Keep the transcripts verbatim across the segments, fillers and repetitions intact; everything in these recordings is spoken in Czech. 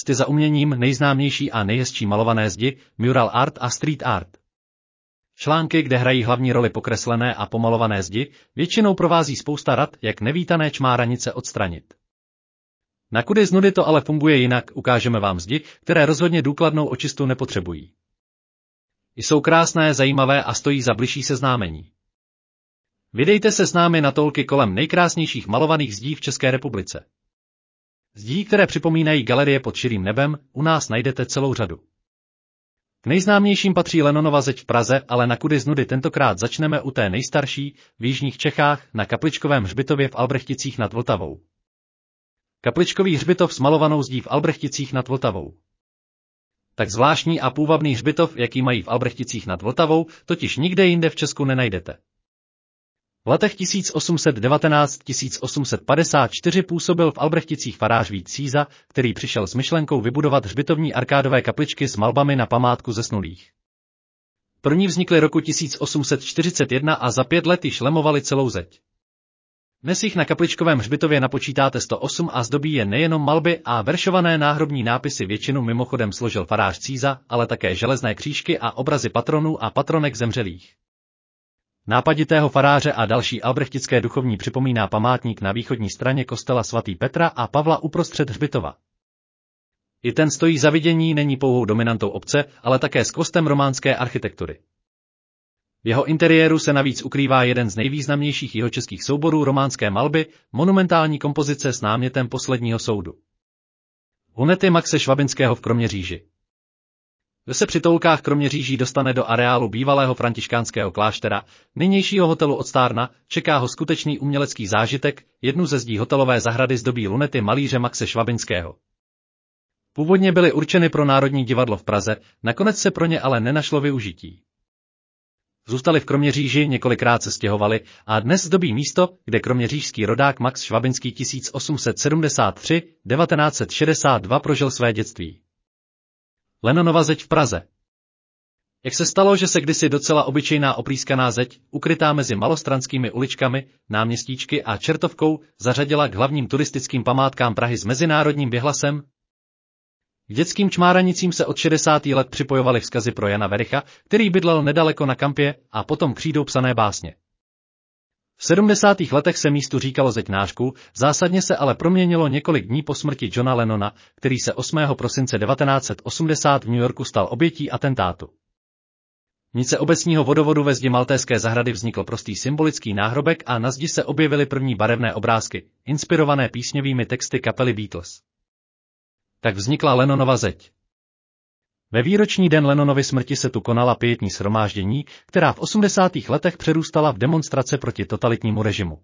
úcty za uměním nejznámější a nejhezčí malované zdi, mural art a street art. Články, kde hrají hlavní roli pokreslené a pomalované zdi, většinou provází spousta rad, jak nevítané čmáranice odstranit. Na Kudy z nudy to ale funguje jinak, ukážeme vám zdi, které rozhodně důkladnou očistu nepotřebují. Jsou krásné, zajímavé a stojí za bližší seznámení. Vydejte se s námi na toulky kolem nejkrásnějších malovaných zdí v České republice. Zdí, které připomínají galerie pod širým nebem, u nás najdete celou řadu. K nejznámějším patří Lenonova zeď v Praze, ale na Kudy z nudy tentokrát začneme u té nejstarší, v jižních Čechách, na Kapličkovém hřbitově v Albrechticích nad Vltavou. Kapličkový hřbitov s malovanou zdí v Albrechticích nad Vltavou. Tak zvláštní a půvabný hřbitov, jaký mají v Albrechticích nad Vltavou, totiž nikde jinde v Česku nenajdete. V letech tisíc osm set devatenáct až tisíc osm set padesát čtyři působil v Albrechticích farář Vít Síza, který přišel s myšlenkou vybudovat hřbitovní arkádové kapličky s malbami na památku zesnulých. První vznikly roku tisíc osm set čtyřicet jedna a za pět let již lemovali celou zeď. Dnes jich na Kapličkovém hřbitově napočítáte sto osm a zdobí je nejenom malby a veršované náhrobní nápisy, většinu mimochodem složil farář Síza, ale také železné křížky a obrazy patronů a patronek zemřelých. Nápaditého faráře a další albrechtické duchovní připomíná památník na východní straně kostela svatý Petra a Pavla uprostřed hřbitova. I ten stojí za vidění, není pouhou dominantou obce, ale také skvostem románské architektury. V jeho interiéru se navíc ukrývá jeden z nejvýznamnějších jihočeských souborů románské malby, monumentální kompozice s námětem posledního soudu. Lunety Maxe Švabinského v Kroměříži. Kdo se při toulkách Kroměříží dostane do areálu bývalého františkánského kláštera, nynějšího hotelu Odstárna, čeká ho skutečný umělecký zážitek, jednu ze zdí hotelové zahrady zdobí lunety malíře Maxe Švabinského. Původně byly určeny pro Národní divadlo v Praze, nakonec se pro ně ale nenašlo využití. Zůstali v Kroměříži, několikrát se stěhovali a dnes zdobí místo, kde kroměřížský rodák Max Švabinský tisíc osm set sedmdesát tři až devatenáct set šedesát dva prožil své dětství. Lenonova zeď v Praze. Jak se stalo, že se kdysi docela obyčejná oprýskaná zeď, ukrytá mezi malostranskými uličkami, náměstíčky a Čertovkou, zařadila k hlavním turistickým památkám Prahy s mezinárodním věhlasem? K dětským čmáranicím se od šedesátých let připojovaly vzkazy pro Jana Vericha, který bydlel nedaleko na Kampě, a potom křídou psané básně. V sedmdesátých letech se místu říkalo zeď nářků, zásadně se ale proměnilo několik dní po smrti Johna Lennona, který se osmého prosince devatenáct set osmdesát v New Yorku stal obětí atentátu. V nice obecního vodovodu ve zdi Maltéské zahrady vznikl prostý symbolický náhrobek a na zdi se objevily první barevné obrázky, inspirované písňovými texty kapely Beatles. Tak vznikla Lennonova zeď. Ve výroční den Lennonovy smrti se tu konala pietní shromáždění, která v osmdesátých letech přerůstala v demonstrace proti totalitnímu režimu.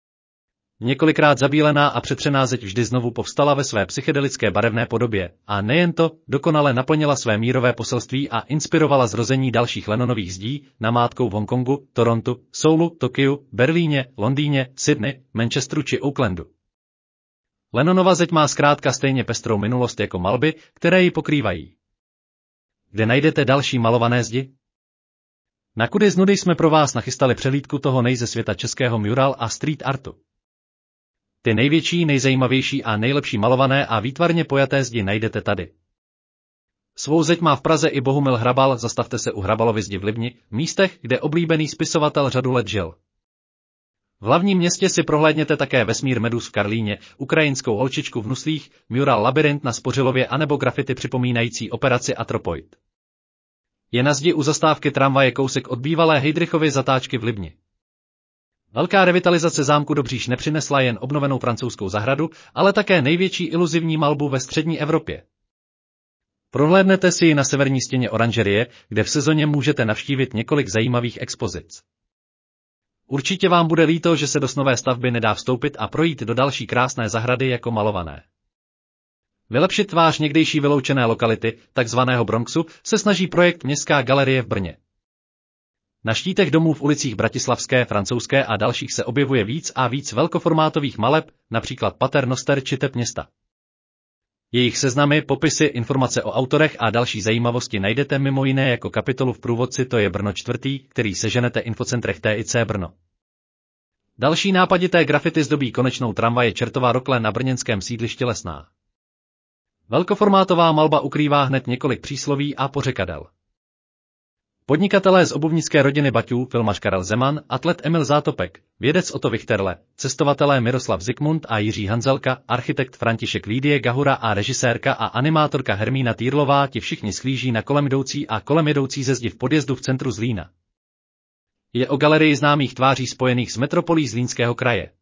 Několikrát zabílená a přetřená zeď vždy znovu povstala ve své psychedelické barevné podobě, a nejen to, dokonale naplnila své mírové poselství a inspirovala zrození dalších Lennonových zdí, namátkou v Hongkongu, Torontu, Soulu, Tokiu, Berlíně, Londýně, Sydney, Manchesteru či Aucklandu. Lennonova zeď má zkrátka stejně pestrou minulost jako malby, které ji pokrývají. Kde najdete další malované zdi? Na Kudy z nudy jsme pro vás nachystali přehlídku toho nej ze světa českého mural a street artu. Ty největší, nejzajímavější a nejlepší malované a výtvarně pojaté zdi najdete tady. Svou zeď má v Praze i Bohumil Hrabal, zastavte se u Hrabalovy zdi v Libni, místech, kde oblíbený spisovatel řadu let žil. V hlavním městě si prohlédněte také vesmír Medus v Karlíně, ukrajinskou holčičku v Nuslích, mural Labyrint na Spořilově anebo grafity připomínající operaci Atropoid. Je na zdi u zastávky tramvaje kousek od bývalé Heydrichovy zatáčky v Libni. Velká revitalizace zámku Dobříš nepřinesla jen obnovenou francouzskou zahradu, ale také největší iluzivní malbu ve střední Evropě. Prohlédnete si ji na severní stěně oranžerie, kde v sezóně můžete navštívit několik zajímavých expozic. Určitě vám bude líto, že se do nové stavby nedá vstoupit a projít do další krásné zahrady jako malované. Vylepšit tvář někdejší vyloučené lokality, takzvaného Bronxu, se snaží projekt Městská galerie v Brně. Na štítech domů v ulicích Bratislavské, Francouzské a dalších se objevuje víc a víc velkoformátových maleb, například Pater Noster či Tep města. Jejich seznamy, popisy, informace o autorech a další zajímavosti najdete mimo jiné jako kapitolu v průvodci To je Brno čtvrtý, který seženete infocentrech T I C Brno. Další nápadité grafity zdobí konečnou tramvaje Čertová Rokle na brněnském sídlišti Lesná. Velkoformátová malba ukrývá hned několik přísloví a pořekadel. Podnikatelé z obuvnické rodiny Baťů, filmař Karel Zeman, atlet Emil Zátopek, vědec Otto Vichterle, cestovatelé Miroslav Zikmund a Jiří Hanzelka, architekt František Lídie Gahura a režisérka a animátorka Hermína Týrlová ti všichni sklíží na kolem jdoucí a kolem jedoucí ze zdi v podjezdu v centru Zlína. Je o galerii známých tváří spojených s metropolí Zlínského kraje.